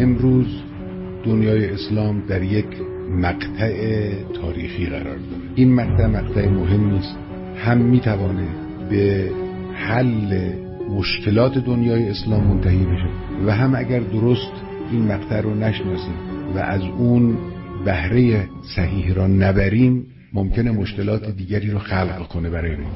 امروز دنیای اسلام در یک مقطع تاریخی قرار داره. این مقطع مهمی است، هم میتوانه به حل مشکلات دنیای اسلام منتهی بشه و هم اگر درست این مقطع رو نشناسیم و از اون بهره صحیح را نبریم ممکنه مشکلات دیگری رو خلق کنه برای ما.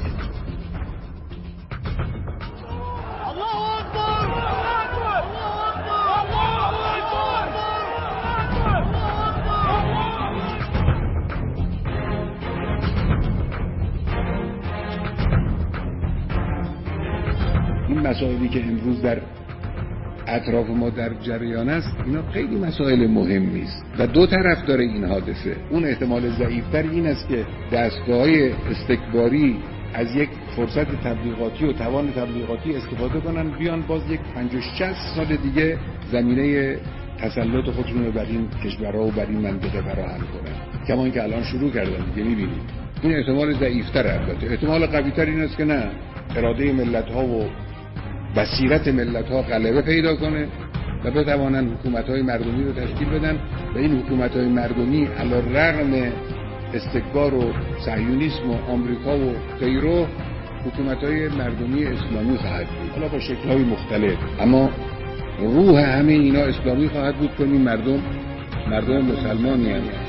این مسائلی که امروز در اطراف ما در جریان است اینا خیلی مسائل مهمی است و دو طرف داره این حادثه. اون احتمال ضعیفتر این است که دستگاه‌های استکباری از یک فرصت تبلیغاتی و توان تبلیغاتی استفاده کنن، بیان باز یک 50-60 سال دیگه زمینه تسلط خودشون رو بر این کشورها و بر این منطقه فراهم کنن، کما اینکه الان شروع کردن دیگه. می‌بینید این احتمال ضعیفتر. البته احتمال قوی‌تر این است که نه، اراده ملت‌ها و بصیرت ملت‌ها غلبه پیدا کنه و بتوانند حکومت‌های مردمی رو تشکیل بدن و این حکومت‌های مردمی علی رغم استکبار و صهیونیسم و آمریکا و غیره حکومت‌های مردمی اسلامی خواهد بود، حالا با شکل‌های مختلف، اما روح همه اینا اسلامی خواهد بود. که این مردم مسلمانی هستند.